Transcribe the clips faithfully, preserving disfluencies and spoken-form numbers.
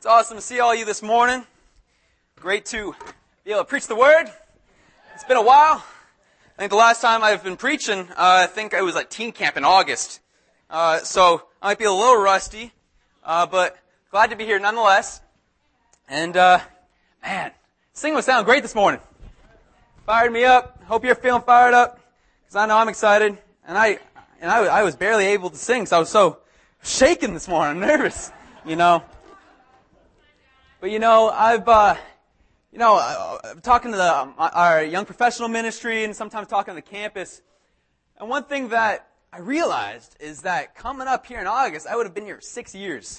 It's awesome to see all of you this morning. Great to be able to preach the Word. It's been a while. I think the last time I've been preaching, uh, I think I was at teen camp in August. Uh, so I might be a little rusty, uh, but glad to be here nonetheless. And, uh, man, singing was sounding great this morning. Fired me up. Hope you're feeling fired up, because I know I'm excited. And I and I, I was barely able to sing, so I was so shaken this morning, nervous, you know. But, you know, I've, uh, you know, I'm talking to the, um, our young professional ministry and sometimes talking to the campus. And one thing that I realized is that coming up here in August, I would have been here six years.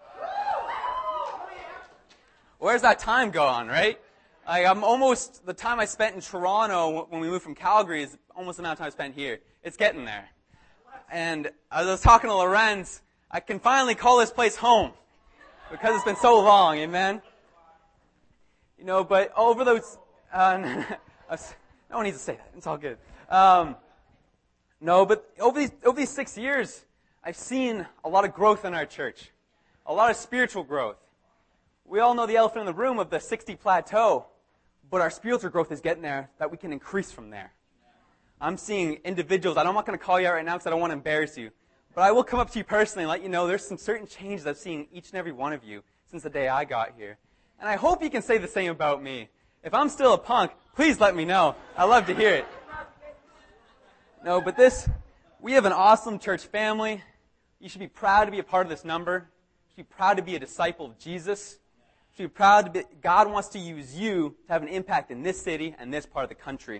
Where's that time gone, right? Like, I'm almost, the time I spent in Toronto when we moved from Calgary is almost the amount of time I spent here. It's getting there. And as I was talking to Lorenz, I can finally call this place home. Because it's been so long, amen? You know, but over those... Uh, no one needs to say that. It's all good. Um, no, but over these, over these six years, I've seen a lot of growth in our church. A lot of spiritual growth. We all know the elephant in the room of the sixty plateau, but our spiritual growth is getting there, that we can increase from there. I'm seeing individuals, I'm not going to call you out right now because I don't want to embarrass you, but I will come up to you personally and let you know there's some certain changes I've seen each and every one of you since the day I got here. And I hope you can say the same about me. If I'm still a punk, please let me know. I love to hear it. No, but this, we have an awesome church family. You should be proud to be a part of this number. You should be proud to be a disciple of Jesus. You should be proud to be, God wants to use you to have an impact in this city and this part of the country.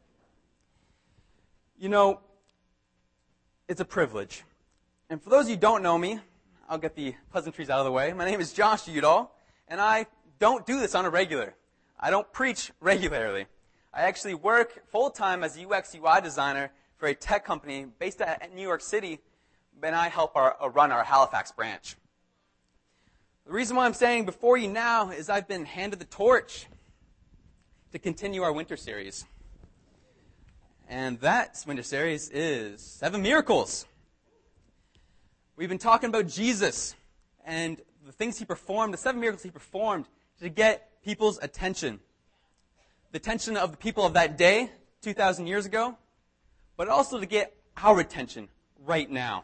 You know, it's a privilege. And for those of you who don't know me, I'll get the pleasantries out of the way. My name is Josh Udall, and I don't do this on a regular. I don't preach regularly. I actually work full-time as a U X U I designer for a tech company based at New York City, and I help our, uh, run our Halifax branch. The reason why I'm standing before you now is I've been handed the torch to continue our winter series. And that winter series is Seven Miracles. We've been talking about Jesus and the things he performed, the seven miracles he performed to get people's attention. The attention of the people of that day, two thousand years ago, but also to get our attention right now.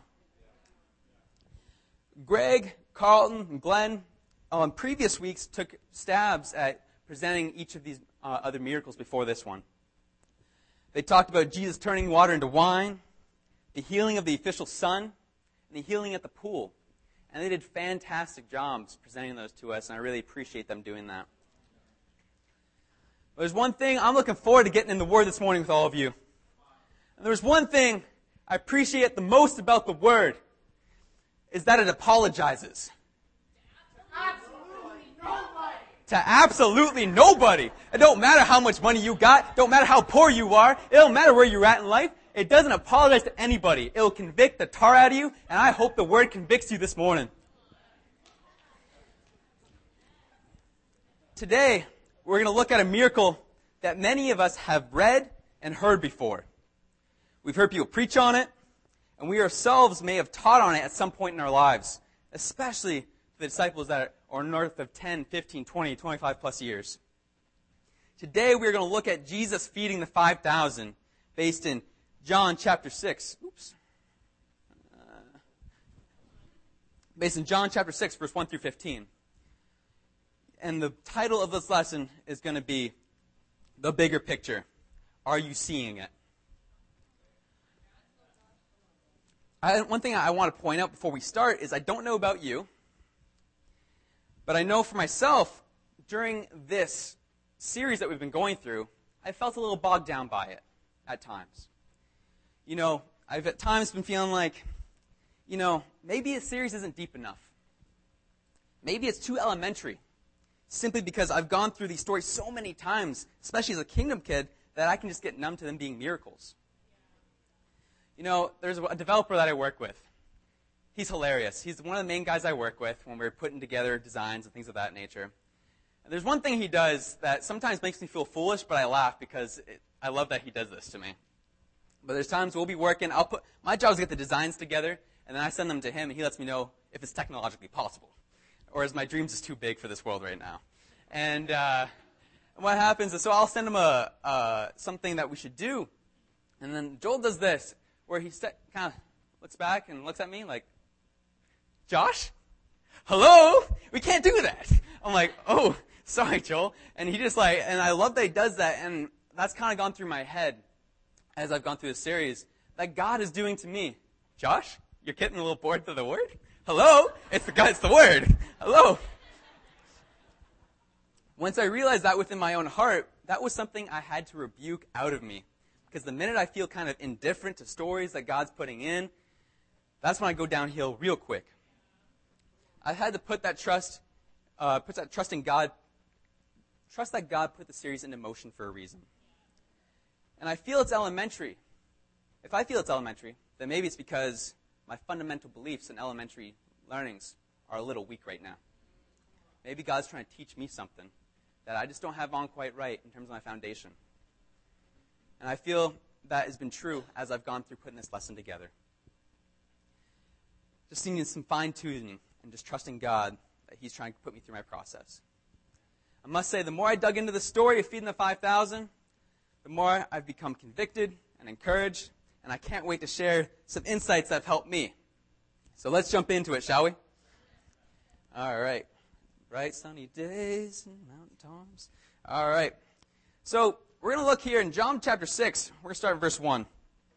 Greg, Carlton, and Glenn, on previous weeks, took stabs at presenting each of these uh, other miracles before this one. They talked about Jesus turning water into wine, the healing of the official son, and the healing at the pool. And they did fantastic jobs presenting those to us, and I really appreciate them doing that. But there's one thing I'm looking forward to getting in the Word this morning with all of you. And there's one thing I appreciate the most about the Word, is that it apologizes. Absolutely nobody. To absolutely nobody. It don't matter how much money you got, don't matter how poor you are, it don't matter where you're at in life. It doesn't apologize to anybody. It'll convict the tar out of you, and I hope the Word convicts you this morning. Today, we're going to look at a miracle that many of us have read and heard before. We've heard people preach on it, and we ourselves may have taught on it at some point in our lives, especially the disciples that are north of ten, fifteen, twenty, twenty-five plus years. Today, we're going to look at Jesus feeding the five thousand, based in John chapter six. Oops. Uh, based in John chapter six, verse one through fifteen. And the title of this lesson is going to be The Bigger Picture. Are you seeing it? I, one thing I want to point out before we start is I don't know about you, but I know for myself, during this series that we've been going through, I felt a little bogged down by it at times. You know, I've at times been feeling like, you know, maybe a series isn't deep enough. Maybe it's too elementary. Simply because I've gone through these stories so many times, especially as a kingdom kid, that I can just get numb to them being miracles. You know, there's a developer that I work with. He's hilarious. He's one of the main guys I work with when we're putting together designs and things of that nature. And there's one thing he does that sometimes makes me feel foolish, but I laugh because it, I love that he does this to me. But there's times we'll be working. I'll put my job is to get the designs together, and then I send them to him, and he lets me know if it's technologically possible. or is my dreams just too big for this world right now? And uh, what happens is, so I'll send him a uh, something that we should do, and then Joel does this, where he kind of looks back and looks at me like, Josh? Hello? We can't do that. I'm like, oh, sorry, Joel. And he just like, and I love that he does that, and that's kind of gone through my head as I've gone through this series, that God is doing to me. Josh, you're getting a little bored to the word? Hello? It's the God, it's the word. Hello? Once I realized that within my own heart, that was something I had to rebuke out of me. Because the minute I feel kind of indifferent to stories that God's putting in, that's when I go downhill real quick. I had to put that trust, uh, put that trust in God, trust that God put the series into motion for a reason. And I feel it's elementary. If I feel it's elementary, then maybe it's because my fundamental beliefs in elementary learnings are a little weak right now. Maybe God's trying to teach me something that I just don't have on quite right in terms of my foundation. And I feel that has been true as I've gone through putting this lesson together. Just needing some fine-tuning and just trusting God that He's trying to put me through my process. I must say, the more I dug into the story of feeding the five thousand, the more I've become convicted and encouraged, and I can't wait to share some insights that have helped me. So let's jump into it, shall we? All right. Bright sunny days and mountain tops. All right. So we're going to look here in John chapter six. We're going to start in verse one.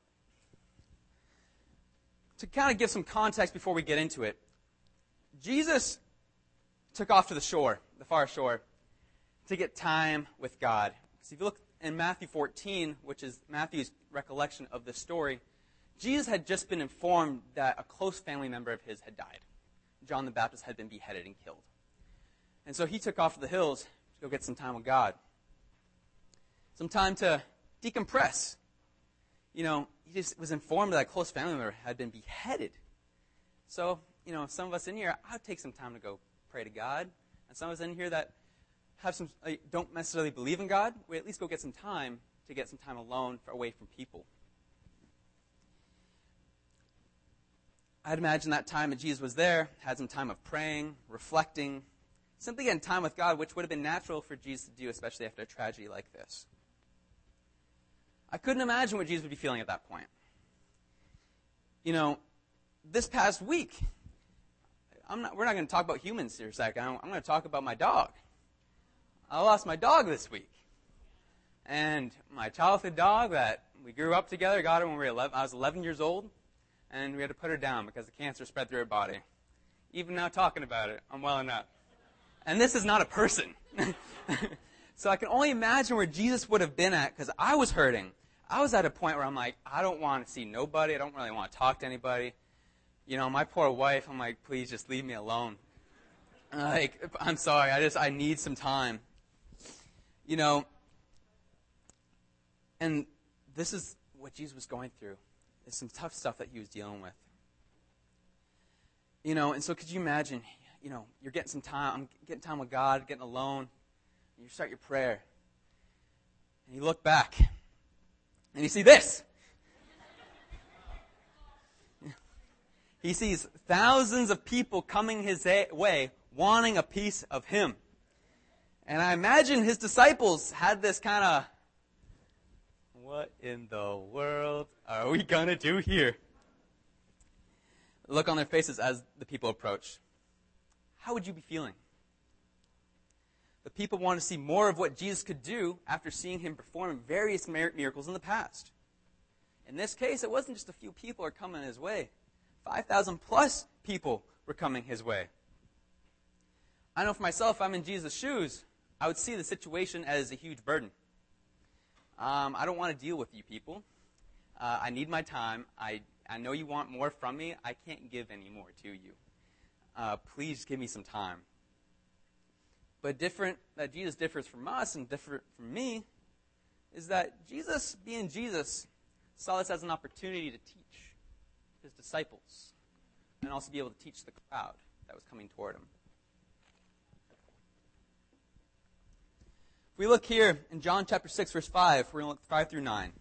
To kind of give some context before we get into it, Jesus took off to the shore, the far shore, to get time with God. Because if you look in Matthew fourteen, which is Matthew's recollection of this story, Jesus had just been informed that a close family member of his had died. John the Baptist had been beheaded and killed. And so he took off to the hills to go get some time with God. Some time to decompress. You know, he just was informed that a close family member had been beheaded. So, you know, some of us in here, I'd take some time to go pray to God. And some of us in here that have some, like, don't necessarily believe in God, we at least go get some time to get some time alone for, away from people. I'd imagine that time that Jesus was there, had some time of praying, reflecting, simply getting time with God, which would have been natural for Jesus to do, especially after a tragedy like this. I couldn't imagine what Jesus would be feeling at that point. You know, this past week, I'm not, we're not going to talk about humans here a second. I'm, I'm going to talk about my dog. I lost my dog this week. And my childhood dog that we grew up together, got her when we were eleven, I was eleven years old, and we had to put her down because the cancer spread through her body. Even now talking about it, I'm well enough. And this is not a person. So I can only imagine where Jesus would have been at, because I was hurting. I was at a point where I'm like, I don't want to see nobody. I don't really want to talk to anybody. You know, my poor wife, I'm like, please just leave me alone. Like, I'm sorry, I just, I need some time. You know, and this is what Jesus was going through. It's some tough stuff that he was dealing with. You know, and so could you imagine, you know, you're getting some time, I'm getting time with God, getting alone, and you start your prayer. And you look back, and you see this. He sees thousands of people coming his way, wanting a piece of him. And I imagine his disciples had this kind of, what in the world are we going to do here? Look on their faces as the people approach. How would you be feeling? The people want to see more of what Jesus could do after seeing him perform various miracles in the past. In this case, it wasn't just a few people are coming his way. five thousand plus people were coming his way. I know for myself, if I'm in Jesus' shoes, I would see the situation as a huge burden. Um, I don't want to deal with you people. Uh, I need my time. I, I know you want more from me. I can't give any more to you. Uh, please give me some time. But different, that Jesus differs from us and different from me, is that Jesus, being Jesus, saw this as an opportunity to teach his disciples and also be able to teach the crowd that was coming toward him. If we look here in John chapter six, verse five, we're going to look five through nine.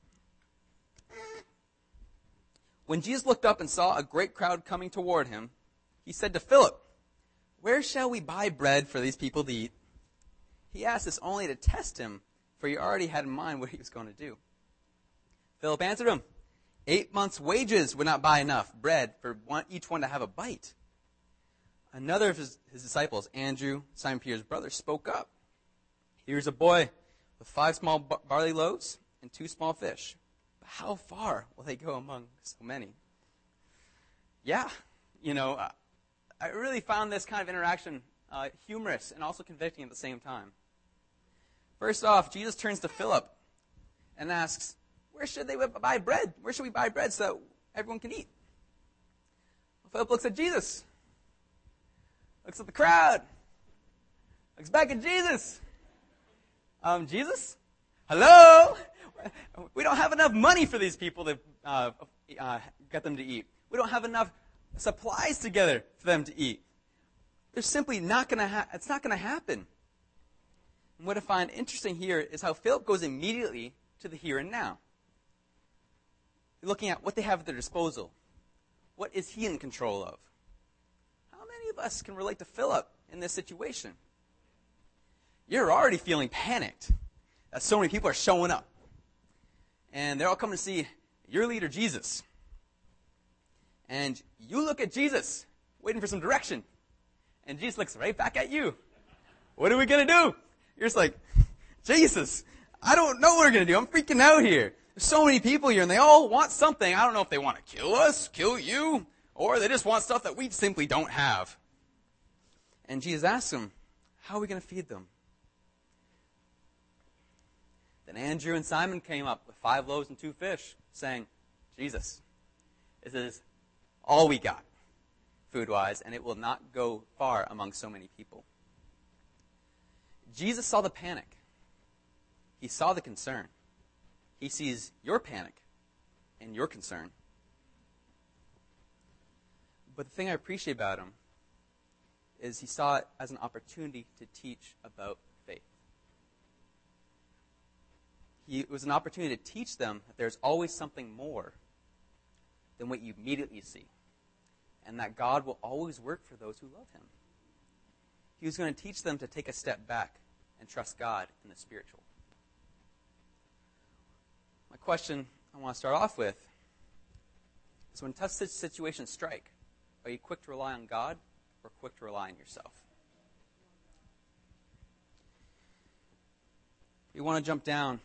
When Jesus looked up and saw a great crowd coming toward him, he said to Philip, "Where shall we buy bread for these people to eat?" He asked this only to test him, for he already had in mind what he was going to do. Philip answered him, "Eight months' wages would not buy enough bread for one, each one to have a bite." Another of his, his disciples, Andrew, Simon Peter's brother, spoke up. "Here's a boy with five small barley loaves and two small fish. But how far will they go among so many?" Yeah, you know, uh, I really found this kind of interaction uh, humorous and also convicting at the same time. First off, Jesus turns to Philip and asks, "Where should they buy bread? Where should we buy bread so that everyone can eat?" Well, Philip looks at Jesus, looks at the crowd, looks back at Jesus. Um, Jesus? Hello? We don't have enough money for these people to uh, uh, get them to eat. We don't have enough supplies together for them to eat. They're simply not going to ha- it's not going to happen. And what I find interesting here is how Philip goes immediately to the here and now. Looking at what they have at their disposal. What is he in control of? How many of us can relate to Philip in this situation? You're already feeling panicked that so many people are showing up. And they're all coming to see your leader, Jesus. And you look at Jesus, waiting for some direction. And Jesus looks right back at you. What are we going to do? You're just like, Jesus, I don't know what we're going to do. I'm freaking out here. There's so many people here, and they all want something. I don't know if they want to kill us, kill you, or they just want stuff that we simply don't have. And Jesus asks them, how are we going to feed them? Then Andrew and Simon came up with five loaves and two fish, saying, Jesus, this is all we got, food-wise, and it will not go far among so many people. Jesus saw the panic. He saw the concern. He sees your panic and your concern. But the thing I appreciate about him is he saw it as an opportunity to teach about faith. He, it was an opportunity to teach them that there's always something more than what you immediately see, and that God will always work for those who love him. He was going to teach them to take a step back and trust God in the spiritual. My question I want to start off with is, when tough situations strike, are you quick to rely on God or quick to rely on yourself? We want to jump down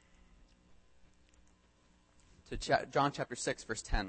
to John chapter six, verse ten. It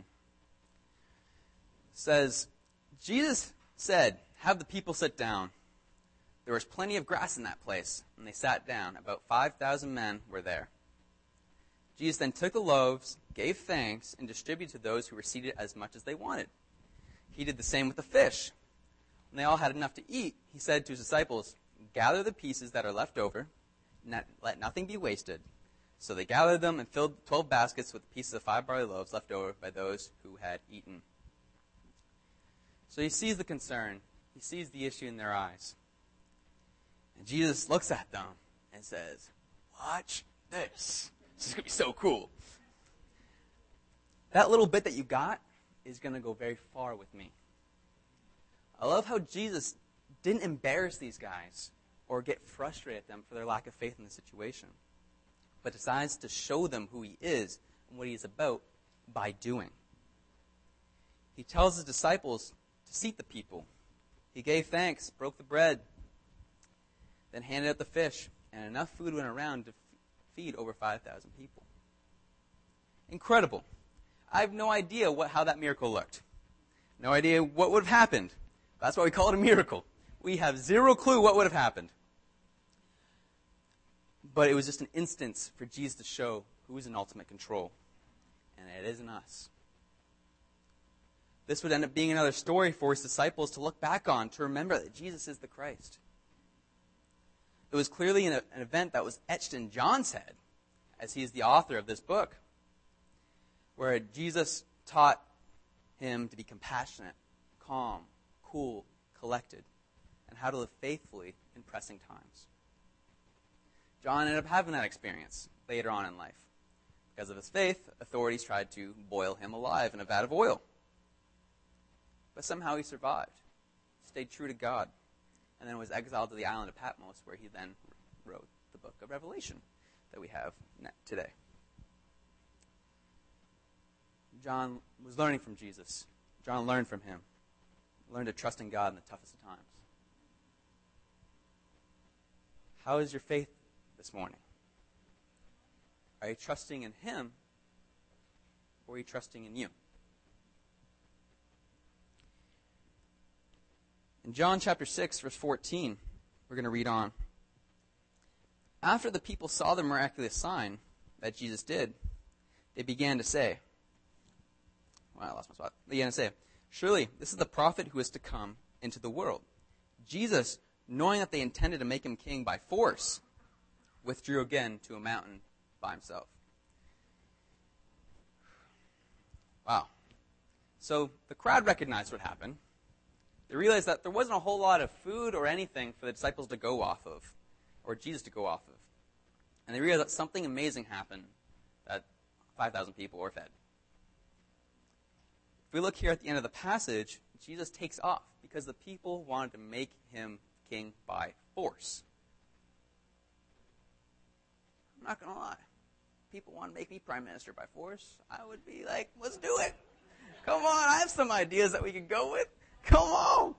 says, Jesus said, have the people sit down. There was plenty of grass in that place, and they sat down. About five thousand men were there. Jesus then took the loaves, gave thanks, and distributed to those who were seated as much as they wanted. He did the same with the fish. When they all had enough to eat, he said to his disciples, gather the pieces that are left over, and let nothing be wasted. So they gathered them and filled twelve baskets with pieces of five barley loaves left over by those who had eaten. So he sees the concern. He sees the issue in their eyes. And Jesus looks at them and says, watch this. This is going to be so cool. That little bit that you got is going to go very far with me. I love how Jesus didn't embarrass these guys or get frustrated at them for their lack of faith in the situation, but decides to show them who he is and what he is about by doing. He tells his disciples to seat the people. He gave thanks, broke the bread, then handed out the fish, and enough food went around to feed over five thousand people. Incredible. I have no idea what how that miracle looked. No idea what would have happened. That's why we call it a miracle. We have zero clue what would have happened. But it was just an instance for Jesus to show who is in ultimate control. And it isn't us. This would end up being another story for his disciples to look back on, to remember that Jesus is the Christ. It was clearly an, an event that was etched in John's head, as he is the author of this book, where Jesus taught him to be compassionate, calm, cool, collected, and how to live faithfully in pressing times. John ended up having that experience later on in life. Because of his faith, authorities tried to boil him alive in a vat of oil. But somehow he survived. stayed true to God, and then was exiled to the island of Patmos, where he then wrote the book of Revelation that we have today. John was learning from Jesus. John learned from him. Learned to trust in God in the toughest of times. How is your faith this morning? Are you trusting in him, or are you trusting in you? In John chapter six, verse fourteen, we're going to read on. After the people saw the miraculous sign that Jesus did, they began to say, well, I lost my spot. They began to say, surely this is the prophet who is to come into the world. Jesus, knowing that they intended to make him king by force, withdrew again to a mountain by himself. Wow. So the crowd recognized what happened. They realized that there wasn't a whole lot of food or anything for the disciples to go off of, or Jesus to go off of. And they realized that something amazing happened, that five thousand people were fed. If we look here at the end of the passage, Jesus takes off because the people wanted to make him king by force. I'm not going to lie. People want to make me prime minister by force. I would be like, let's do it. Come on, I have some ideas that we could go with. Come on.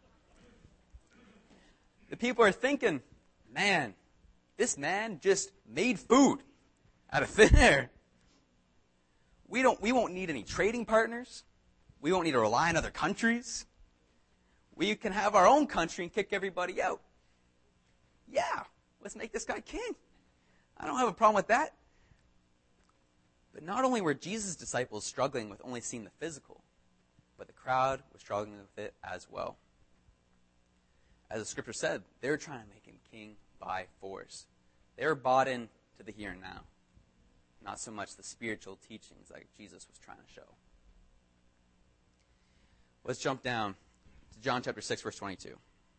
The people are thinking, man, this man just made food out of thin air. We don't, we won't need any trading partners. We won't need to rely on other countries. We can have our own country and kick everybody out. Yeah, let's make this guy king. I don't have a problem with that. But not only were Jesus' disciples struggling with only seeing the physical, but the crowd was struggling with it as well. As the scripture said, they were trying to make him king by force. They were bought in to the here and now, not so much the spiritual teachings like Jesus was trying to show. Let's jump down to John chapter six, verse twenty-two.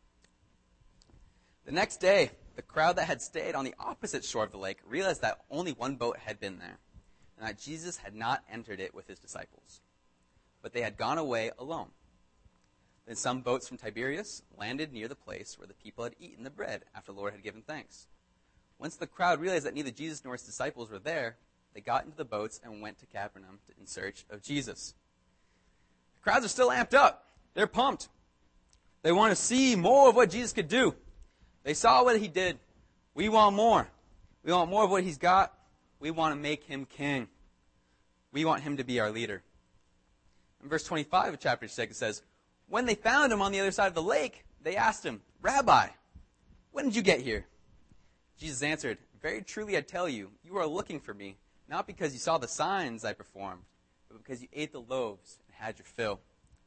The next day, the crowd that had stayed on the opposite shore of the lake realized that only one boat had been there, and that Jesus had not entered it with his disciples, but they had gone away alone. Then some boats from Tiberias landed near the place where the people had eaten the bread after the Lord had given thanks. Once the crowd realized that neither Jesus nor his disciples were there, they got into the boats and went to Capernaum in search of Jesus. The crowds are still amped up. They're pumped. They want to see more of what Jesus could do. They saw what he did. We want more. We want more of what he's got. We want to make him king. We want him to be our leader. In verse twenty-five of chapter six, it says, when they found him on the other side of the lake, they asked him, Rabbi, when did you get here? Jesus answered, very truly I tell you, you are looking for me, not because you saw the signs I performed, but because you ate the loaves and had your fill.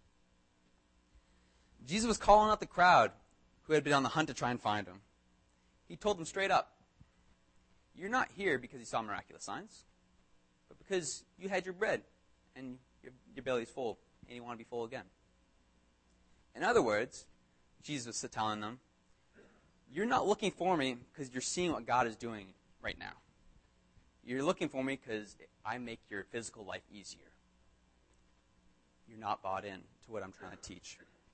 Jesus was calling out the crowd who had been on the hunt to try and find him. He told them straight up, you're not here because you saw miraculous signs, but because you had your bread and your, your belly's full and you want to be full again. In other words, Jesus was telling them, you're not looking for me because you're seeing what God is doing right now. You're looking for me because I make your physical life easier. You're not bought in to what I'm trying to teach.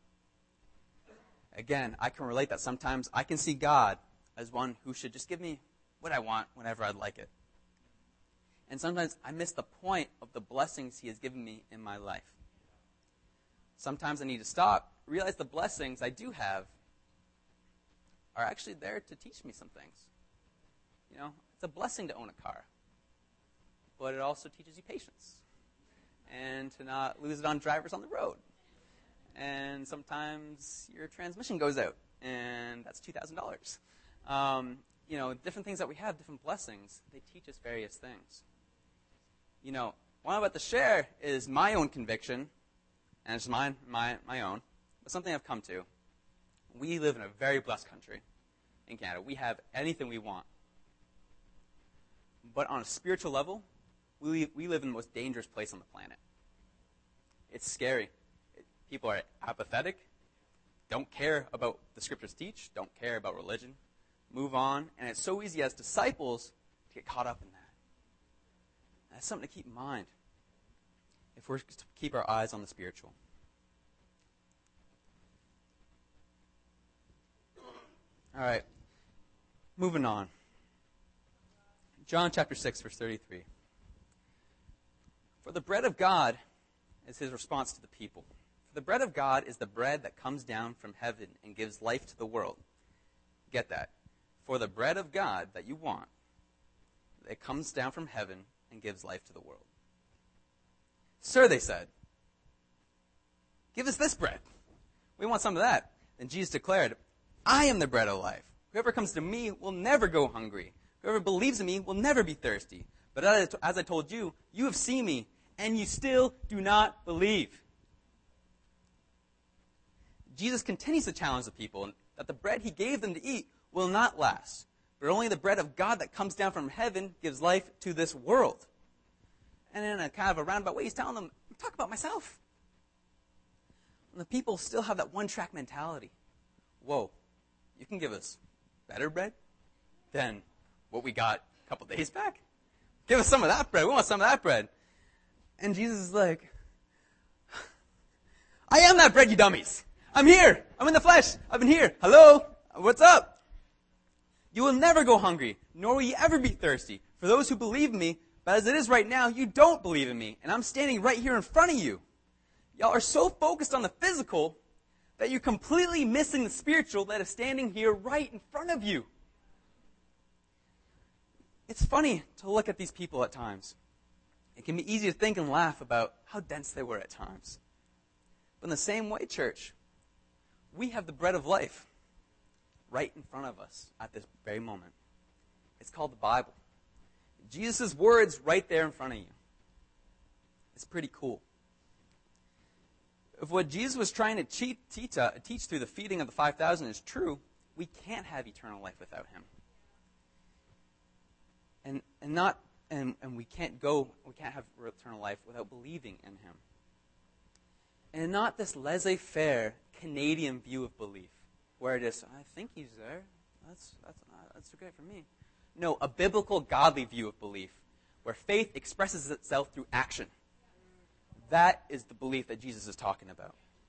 Again, I can relate that sometimes I can see God as one who should just give me what I want whenever I'd like it. And sometimes I miss the point of the blessings he has given me in my life. Sometimes I need to stop, realize the blessings I do have are actually there to teach me some things. You know, it's a blessing to own a car, but it also teaches you patience and to not lose it on drivers on the road. And sometimes your transmission goes out, and that's two thousand dollars. Um, you know, different things that we have, different blessings, they teach us various things. You know, what I'm about to share is my own conviction, and it's mine, my, my own, but something I've come to. We live in a very blessed country in Canada. We have anything we want. But on a spiritual level, we, we live in the most dangerous place on the planet. It's scary. People are apathetic, don't care about the scriptures teach, don't care about religion, move on, and it's so easy as disciples to get caught up in that. That's something to keep in mind if we're to keep our eyes on the spiritual. All right. Moving on. John chapter six, verse thirty-three. For the bread of God is his response to the people. For the bread of God is the bread that comes down from heaven and gives life to the world. Get that. For the bread of God that you want, it comes down from heaven and gives life to the world. Sir, they said, give us this bread. We want some of that. Then Jesus declared, I am the bread of life. Whoever comes to me will never go hungry. Whoever believes in me will never be thirsty. But as I told you, you have seen me, and you still do not believe. Jesus continues to challenge the people that the bread he gave them to eat will not last, but only the bread of God that comes down from heaven gives life to this world. And in a kind of a roundabout way, he's telling them, I'm talking about myself. And the people still have that one-track mentality. Whoa, you can give us better bread than what we got a couple days back? Give us some of that bread. We want some of that bread. And Jesus is like, I am that bread, you dummies. I'm here. I'm in the flesh. I've been here. Hello? What's up? You will never go hungry, nor will you ever be thirsty. For those who believe in me, but as it is right now, you don't believe in me. And I'm standing right here in front of you. Y'all are so focused on the physical that you're completely missing the spiritual that is standing here right in front of you. It's funny to look at these people at times. It can be easy to think and laugh about how dense they were at times. But in the same way, church, we have the bread of life right in front of us at this very moment. It's called the Bible. Jesus' words right there in front of you. It's pretty cool. If what Jesus was trying to teach, teach through the feeding of the five thousand is true, we can't have eternal life without him. And and not and, and we can't go we can't have eternal life without believing in him. And not this laissez-faire Canadian view of belief, where it is, I think he's there. That's that's that's okay for me. No, a biblical, godly view of belief, where faith expresses itself through action. That is the belief that Jesus is talking about.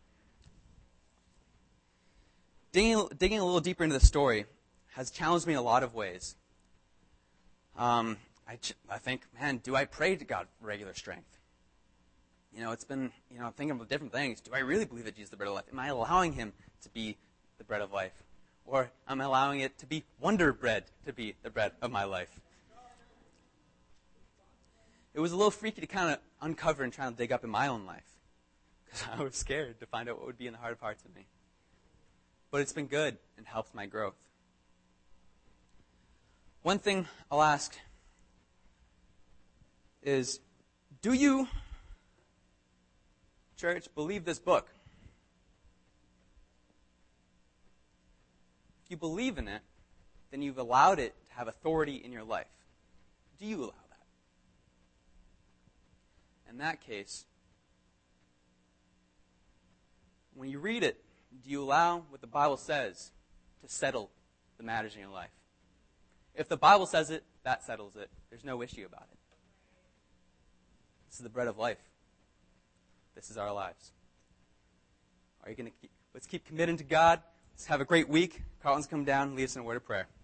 Digging, digging a little deeper into the story has challenged me in a lot of ways. Um, I, I think, man, do I pray to God for regular strength? You know, it's been, you know, I'm thinking of different things. Do I really believe that Jesus is the bread of life? Am I allowing him to be the bread of life? Or am I allowing it to be Wonder Bread to be the bread of my life? It was a little freaky to kind of uncover and try to dig up in my own life, because I was scared to find out what would be in the heart of hearts of me. But it's been good and helped my growth. One thing I'll ask is, do you, church, believe this book? If you believe in it, then you've allowed it to have authority in your life. Do you allow that? In that case, when you read it, do you allow what the Bible says to settle the matters in your life? If the Bible says it, that settles it. There's no issue about it. This is the bread of life. This is our lives. Are you going to keep, let's keep committing to God. Let's have a great week. Carlton's come down and lead us in a word of prayer.